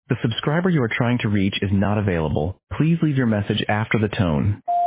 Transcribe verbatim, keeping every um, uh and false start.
The subscriber you are trying to reach is not available. Please leave your message after the tone.